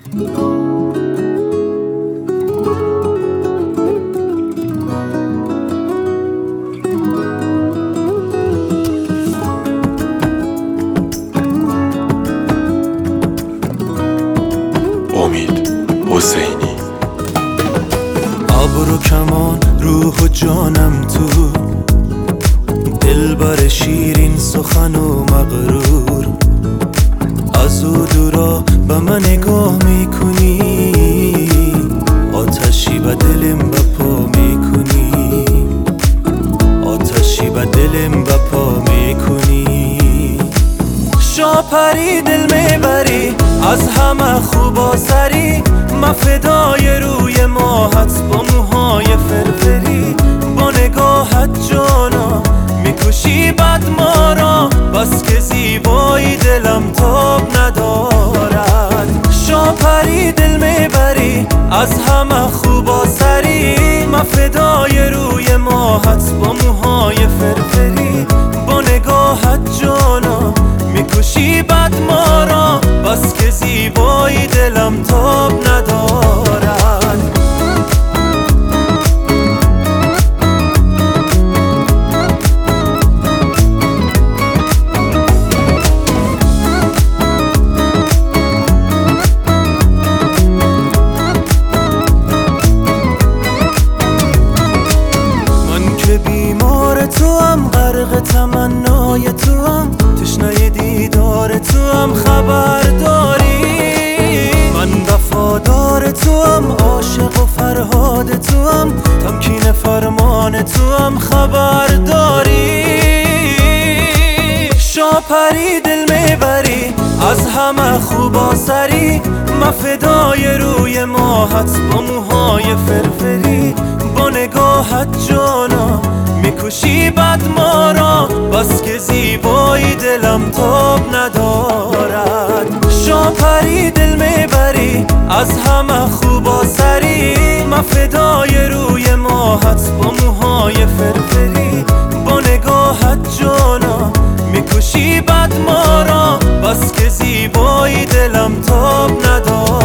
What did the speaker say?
امید حسینی. ابرو کمان روح و جانم تو، دلبر شیرین سخن و مغرور، از او دورا به من نگاه میکنی، آتشی به دلم بپا میکنی، آتشی به دلم بپا میکنی. شاپری دل میبری از همه خوبا سری، من فدای روی ماهت با موهای فرفری، با نگاهت جانا میکشی بد ما را، بس که زیبایی دلم تاب ندارد. شاپری دل میبری از همه خوبا سری، من فدای روی ماهت با موهای فرفری، با نگاهت جانا میکشی بد ما را، بس که زیبایی دلم تاب ندارد. من که بیمار تو هم، غرق تمنای تو هم، تشنه دیدار تو هم، خبر داری من وفادار تو هم، عاشق و فرهاد تو هم، تمکین فرمان تو هم، خبر داری. شاپری دل میبری از همه خوبا سری، من فدای روی ماهت با موهای فرفری، با نگاهت جانا میکشی بد ما را، بس که زیبایی دلم تاب ندارد. شاپری دل میبری از همه خوبا سری، من فدای روی ماهت با موهای فرفری، با نگاهت جانا میکشی بد ما را، بس که زیبایی دلم تاب ندارد.